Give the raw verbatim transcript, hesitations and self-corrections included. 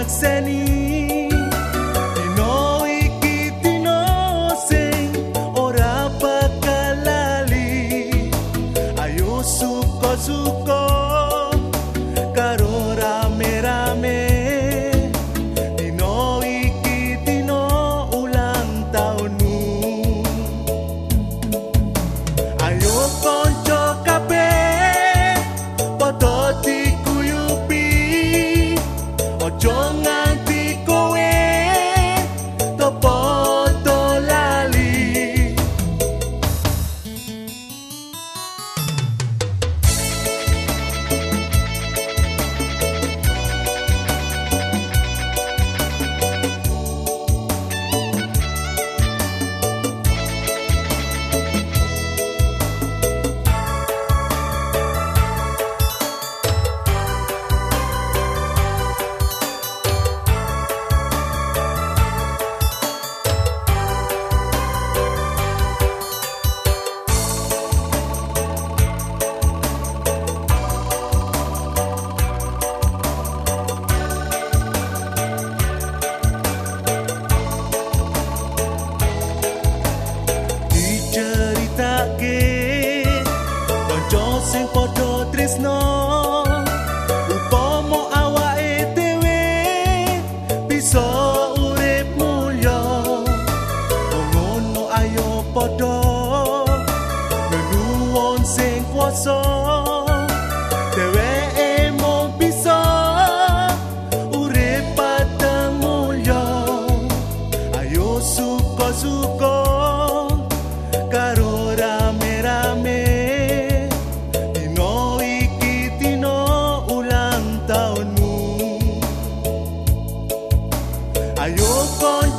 nyekseni dino iki dino sing ora bakal lali. Ayo suka-suka karo rame-rame dino iki dino ulang tahunmu. Ayo konco kabeh padha diguyubi, ojo nganti kowe padha lali. Diceritake kanca sing padha tresno, upama awake dhewe bisa urip mulya. Ngono ayo padha nuwun sing kuwasa, dheweke mung bisa urip padang mulya. Ayo suka-suka karo rame-rame dino iki dino ulang tahunmu. Ayo kon